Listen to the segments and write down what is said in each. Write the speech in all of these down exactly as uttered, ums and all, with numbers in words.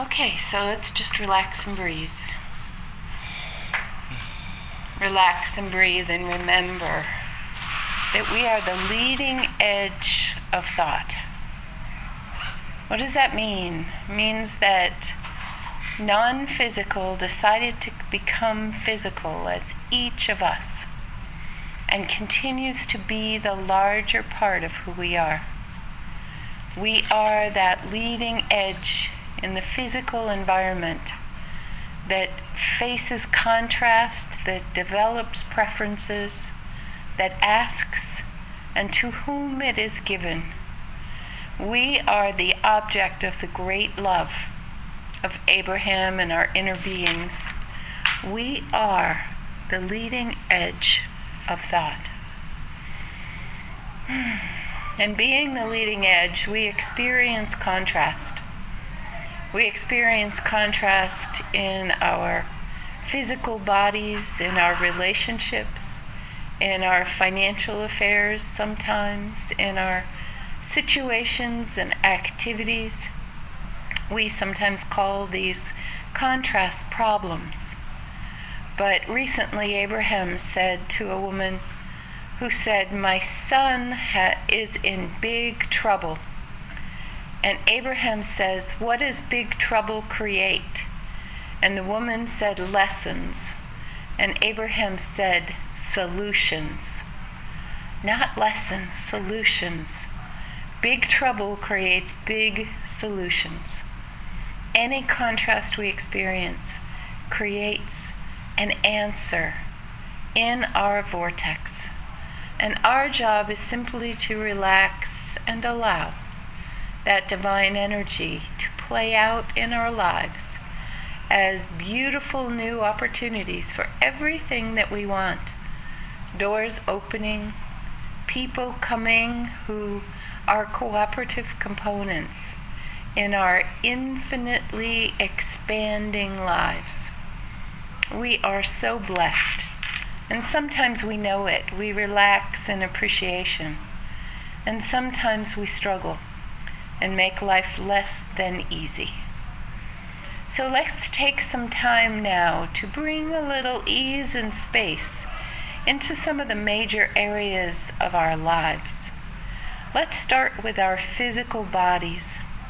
Okay, so let's just relax and breathe. Relax and breathe and remember that we are the leading edge of thought. What does that mean? It means that non-physical decided to become physical as each of us and continues to be the larger part of who we are. We are that leading edge in the physical environment that faces contrast, that develops preferences, that asks, and to whom it is given. We are the object of the great love of Abraham and our inner beings. We are the leading edge of thought. And being the leading edge, we experience contrast. We experience contrast in our physical bodies, in our relationships, in our financial affairs sometimes, in our situations and activities. We sometimes call these contrast problems. But recently Abraham said to a woman who said, "My son ha- is in big trouble." And Abraham says, "What does big trouble create?" And the woman said, "Lessons." And Abraham said, "Solutions." Not lessons, solutions. Big trouble creates big solutions. Any contrast we experience creates an answer in our vortex. And our job is simply to relax and allow that divine energy to play out in our lives as beautiful new opportunities for everything that we want. Doors opening, people coming who are cooperative components in our infinitely expanding lives. We are so blessed, and sometimes we know it. We relax in appreciation, and sometimes we struggle and make life less than easy. So let's take some time now to bring a little ease and space into some of the major areas of our lives. Let's start with our physical bodies.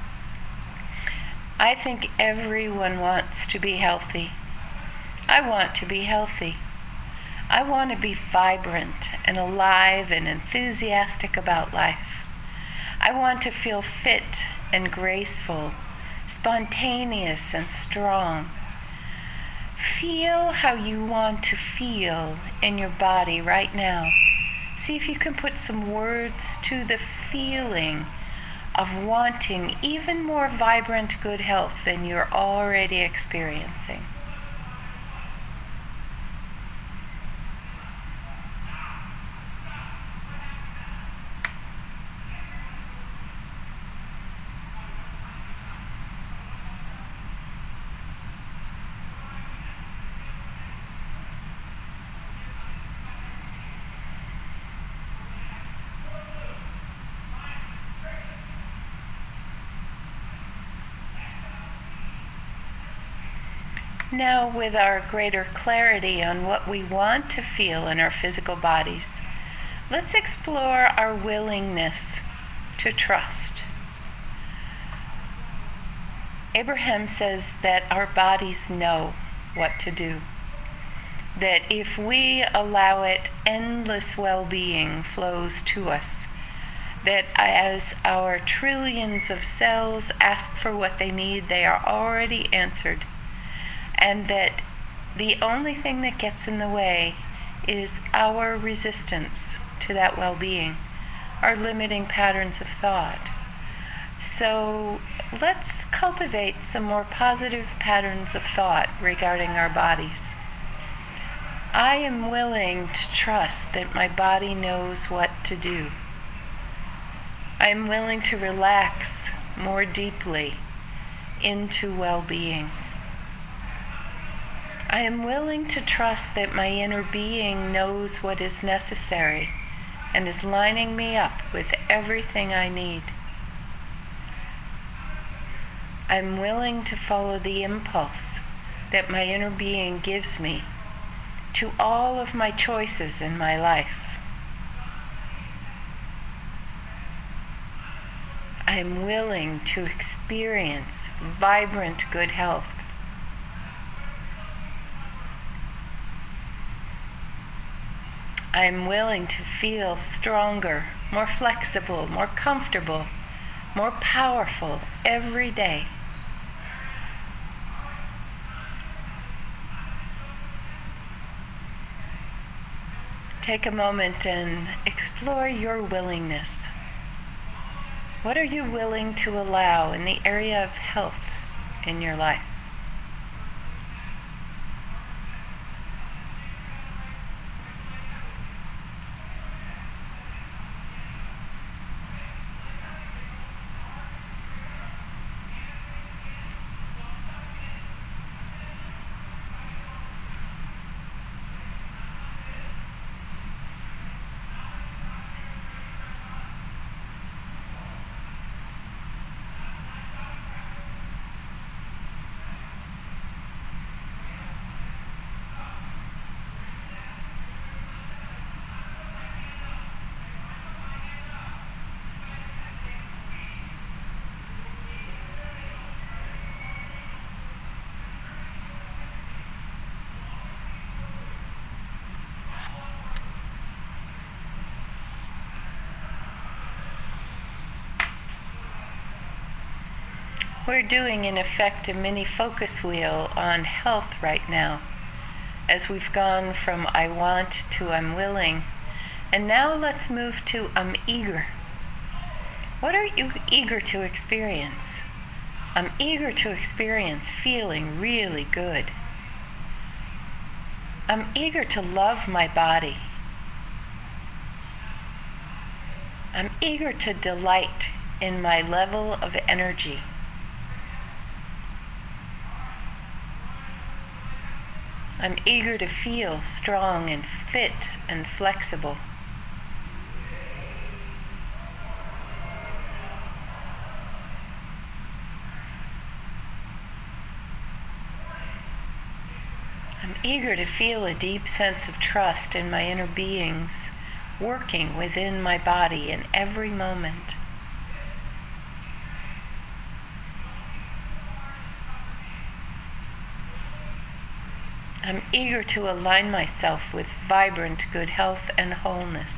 I think everyone wants to be healthy. I want to be healthy. I want to be vibrant and alive and enthusiastic about life. I want to feel fit and graceful, spontaneous and strong. Feel how you want to feel in your body right now. See if you can put some words to the feeling of wanting even more vibrant good health than you're already experiencing. Now, with our greater clarity on what we want to feel in our physical bodies, let's explore our willingness to trust. Abraham says that our bodies know what to do, that if we allow it, endless well-being flows to us, that as our trillions of cells ask for what they need, they are already answered. And that the only thing that gets in the way is our resistance to that well-being, our limiting patterns of thought. So let's cultivate some more positive patterns of thought regarding our bodies. I am willing to trust that my body knows what to do. I am willing to relax more deeply into well-being. I am willing to trust that my inner being knows what is necessary and is lining me up with everything I need. I'm willing to follow the impulse that my inner being gives me to all of my choices in my life. I'm willing to experience vibrant good health. I'm willing to feel stronger, more flexible, more comfortable, more powerful every day. Take a moment and explore your willingness. What are you willing to allow in the area of health in your life? We're doing, in effect, a mini focus wheel on health right now, as we've gone from I want to I'm willing. And now let's move to I'm eager. What are you eager to experience? I'm eager to experience feeling really good. I'm eager to love my body. I'm eager to delight in my level of energy. I'm eager to feel strong and fit and flexible. I'm eager to feel a deep sense of trust in my inner beings working within my body in every moment. I'm eager to align myself with vibrant good health and wholeness.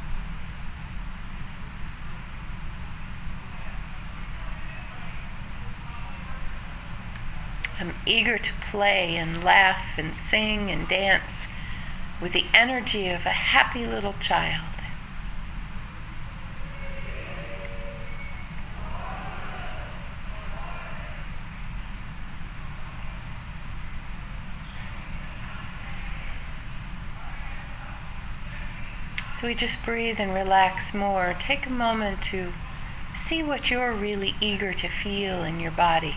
I'm eager to play and laugh and sing and dance with the energy of a happy little child. So we just breathe and relax more. Take a moment to see what you're really eager to feel in your body.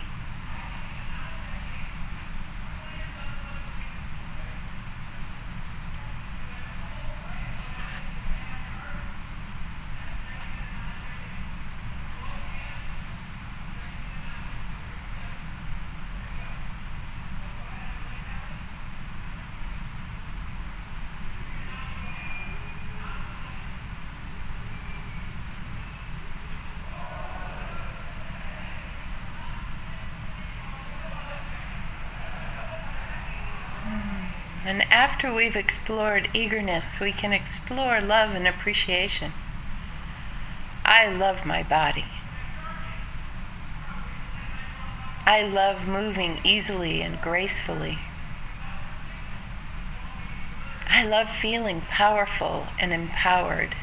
And after we've explored eagerness, we can explore love and appreciation. I love my body. I love moving easily and gracefully. I love feeling powerful and empowered.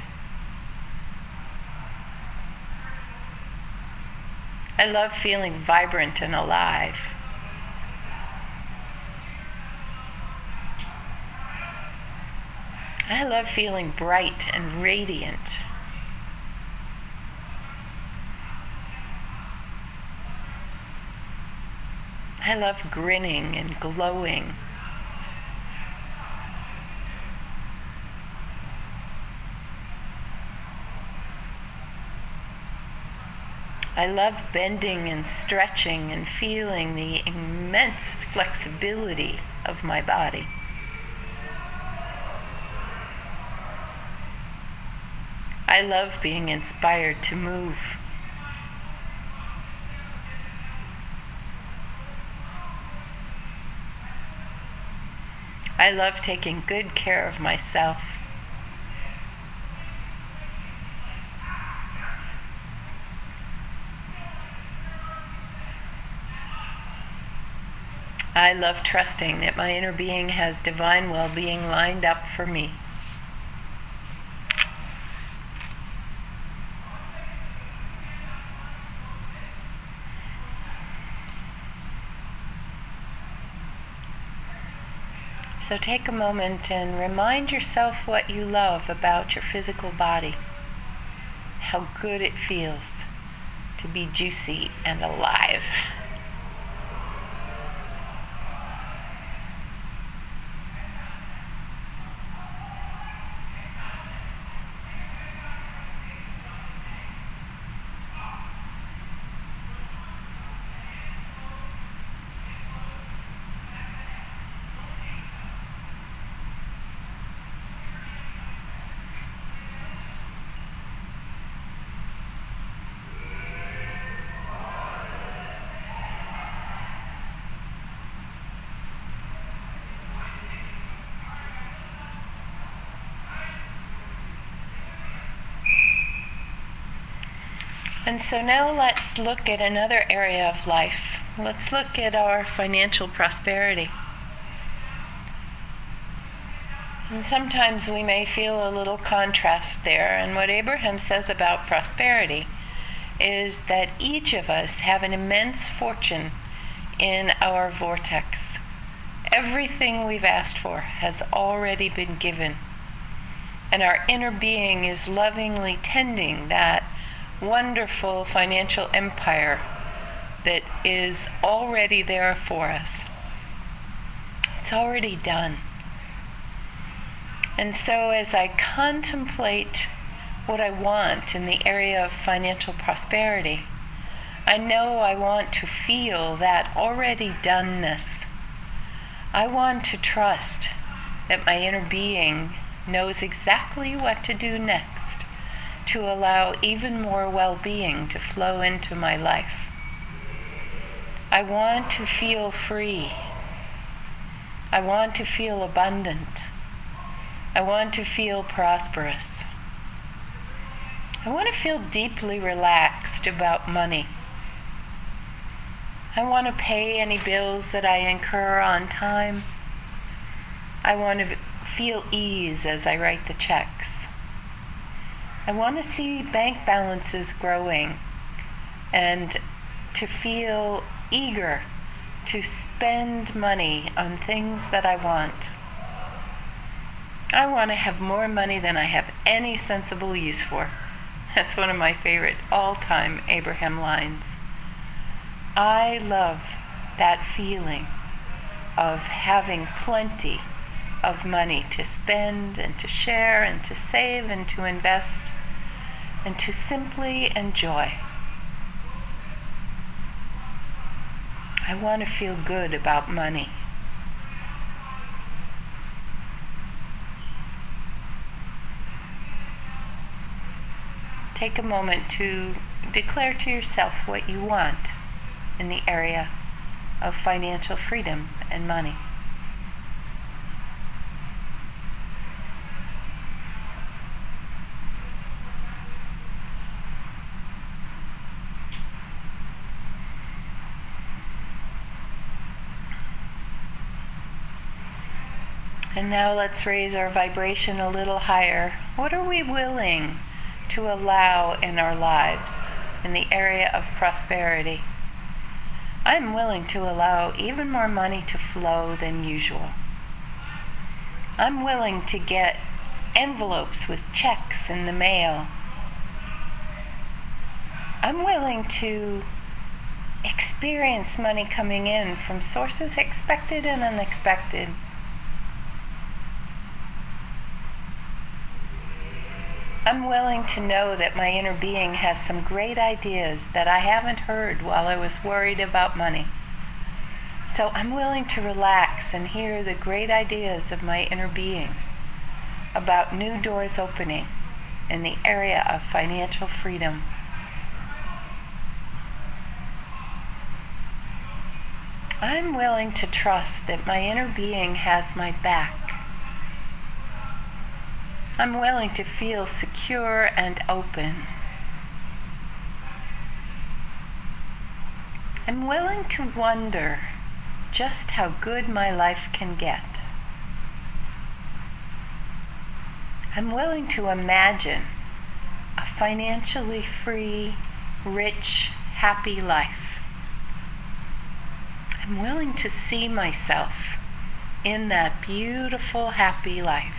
I love feeling vibrant and alive. I love feeling bright and radiant. I love grinning and glowing. I love bending and stretching and feeling the immense flexibility of my body. I love being inspired to move. I love taking good care of myself. I love trusting that my inner being has divine well-being lined up for me. So take a moment and remind yourself what you love about your physical body. How good it feels to be juicy and alive. And so now let's look at another area of life. Let's look at our financial prosperity. And sometimes we may feel a little contrast there, and what Abraham says about prosperity is that each of us have an immense fortune in our vortex. Everything we've asked for has already been given, and our inner being is lovingly tending that wonderful financial empire that is already there for us. It's already done. And so as I contemplate what I want in the area of financial prosperity, I know I want to feel that already doneness. I want to trust that my inner being knows exactly what to do next to allow even more well-being to flow into my life. I want to feel free. I want to feel abundant. I want to feel prosperous. I want to feel deeply relaxed about money. I want to pay any bills that I incur on time. I want to feel ease as I write the checks. I want to see bank balances growing and to feel eager to spend money on things that I want. I want to have more money than I have any sensible use for. That's one of my favorite all-time Abraham lines. I love that feeling of having plenty of money to spend and to share and to save and to invest and to simply enjoy. I want to feel good about money. Take a moment to declare to yourself what you want in the area of financial freedom and money. And now let's raise our vibration a little higher. What are we willing to allow in our lives in the area of prosperity? I'm willing to allow even more money to flow than usual. I'm willing to get envelopes with checks in the mail. I'm willing to experience money coming in from sources expected and unexpected. I'm willing to know that my inner being has some great ideas that I haven't heard while I was worried about money. So I'm willing to relax and hear the great ideas of my inner being about new doors opening in the area of financial freedom. I'm willing to trust that my inner being has my back. I'm willing to feel secure and open. I'm willing to wonder just how good my life can get. I'm willing to imagine a financially free, rich, happy life. I'm willing to see myself in that beautiful, happy life.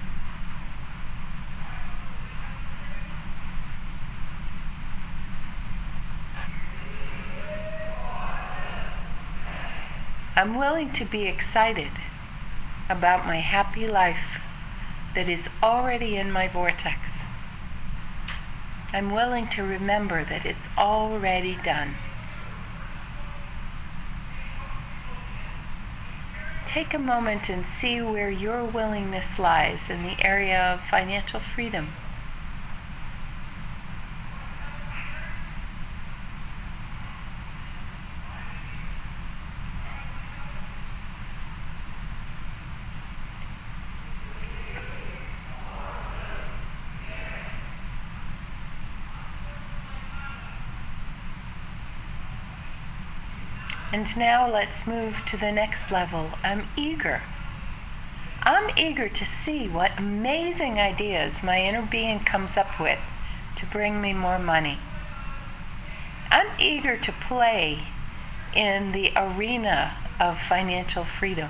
I'm willing to be excited about my happy life that is already in my vortex. I'm willing to remember that it's already done. Take a moment and see where your willingness lies in the area of financial freedom. And now let's move to the next level. I'm eager. I'm eager to see what amazing ideas my inner being comes up with to bring me more money. I'm eager to play in the arena of financial freedom.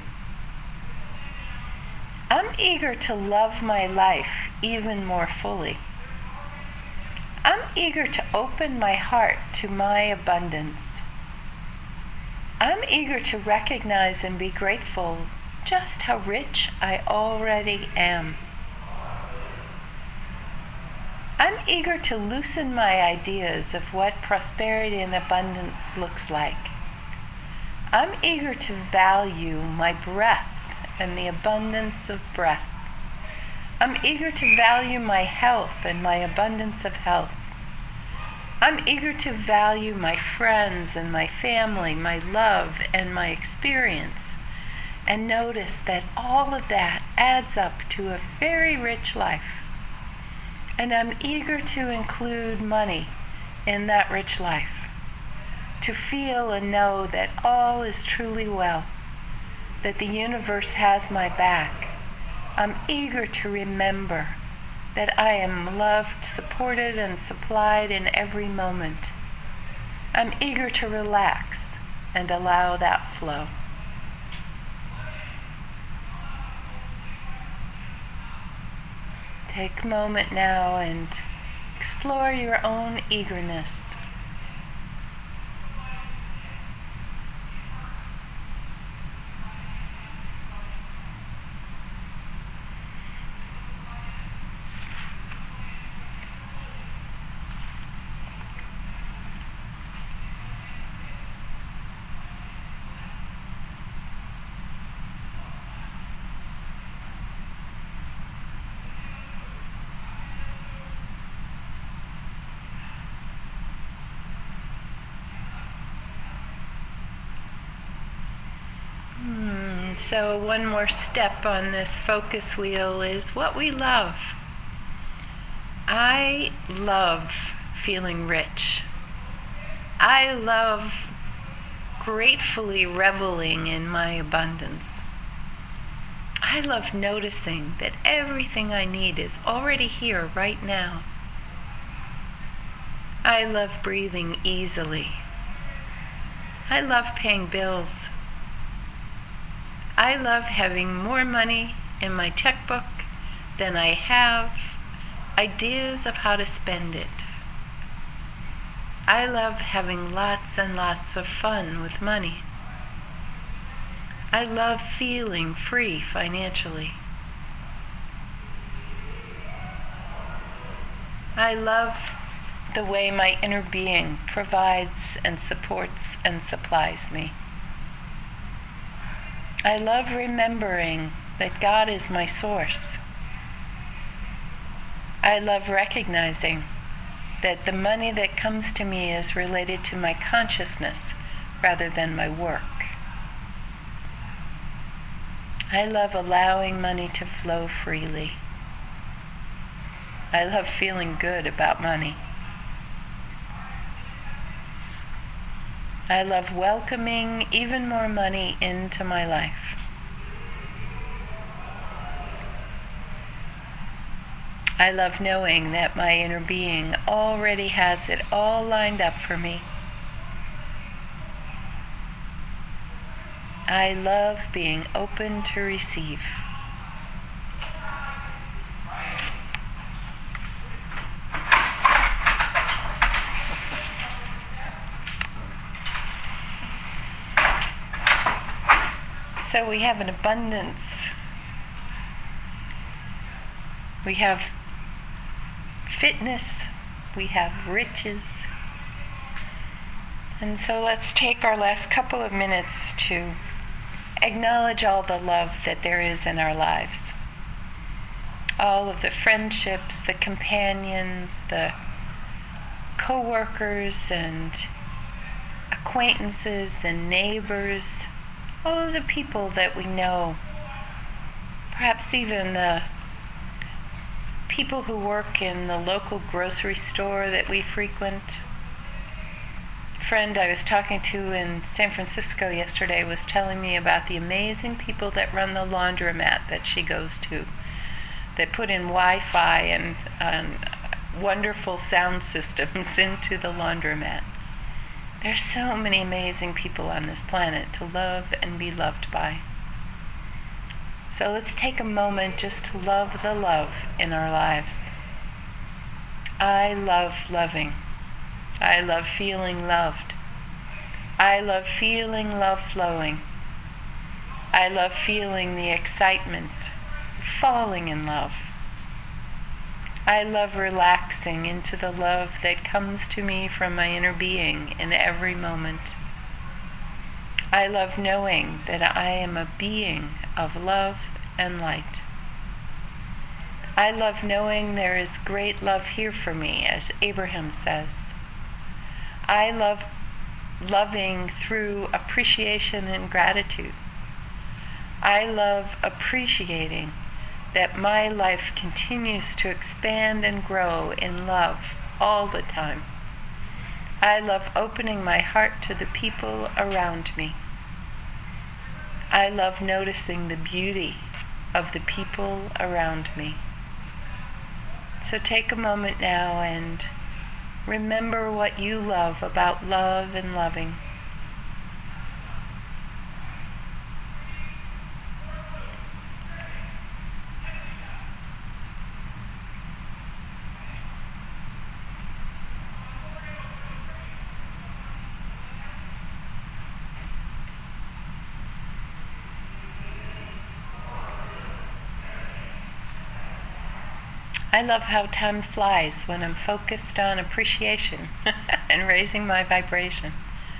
I'm eager to love my life even more fully. I'm eager to open my heart to my abundance. I'm eager to recognize and be grateful just how rich I already am. I'm eager to loosen my ideas of what prosperity and abundance looks like. I'm eager to value my breath and the abundance of breath. I'm eager to value my health and my abundance of health. I'm eager to value my friends and my family, my love and my experience, and notice that all of that adds up to a very rich life. And I'm eager to include money in that rich life, to feel and know that all is truly well, that the universe has my back. I'm eager to remember that I am loved, supported, and supplied in every moment. I'm eager to relax and allow that flow. Take a moment now and explore your own eagerness. So one more step on this focus wheel is what we love. I love feeling rich. I love gratefully reveling in my abundance. I love noticing that everything I need is already here right now. I love breathing easily. I love paying bills. I love having more money in my checkbook than I have ideas of how to spend it. I love having lots and lots of fun with money. I love feeling free financially. I love the way my inner being provides and supports and supplies me. I love remembering that God is my source. I love recognizing that the money that comes to me is related to my consciousness rather than my work. I love allowing money to flow freely. I love feeling good about money. I love welcoming even more money into my life. I love knowing that my inner being already has it all lined up for me. I love being open to receive. So we have an abundance. We have fitness. We have riches. And so let's take our last couple of minutes to acknowledge all the love that there is in our lives. All of the friendships, the companions, the co-workers and acquaintances and neighbors, all of the people that we know, perhaps even the people who work in the local grocery store that we frequent. A friend I was talking to in San Francisco yesterday was telling me about the amazing people that run the laundromat that she goes to, that put in Wi-Fi and um, wonderful sound systems into the laundromat. There's so many amazing people on this planet to love and be loved by. So let's take a moment just to love the love in our lives. I love loving. I love feeling loved. I love feeling love flowing. I love feeling the excitement, falling in love. I love relaxing into the love that comes to me from my inner being in every moment. I love knowing that I am a being of love and light. I love knowing there is great love here for me, as Abraham says. I love loving through appreciation and gratitude. I love appreciating that my life continues to expand and grow in love all the time. I love opening my heart to the people around me. I love noticing the beauty of the people around me. So take a moment now and remember what you love about love and loving. I love how time flies when I'm focused on appreciation and raising my vibration.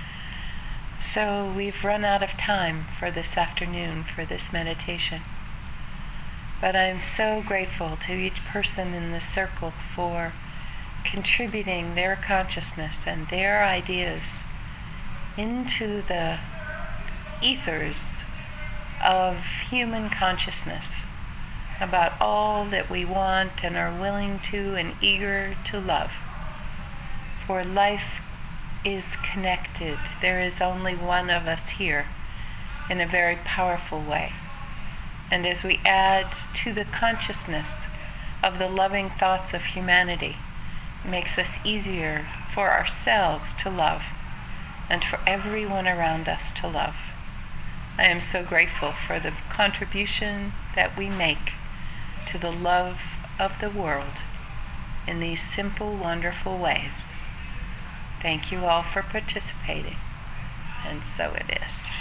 So we've run out of time for this afternoon for this meditation. But I'm so grateful to each person in the circle for contributing their consciousness and their ideas into the ethers of human consciousness about all that we want and are willing to and eager to love. For life is connected. There is only one of us here in a very powerful way. And as we add to the consciousness of the loving thoughts of humanity, it makes us easier for ourselves to love and for everyone around us to love. I am so grateful for the contribution that we make to the love of the world in these simple, wonderful ways. Thank you all for participating, and so it is.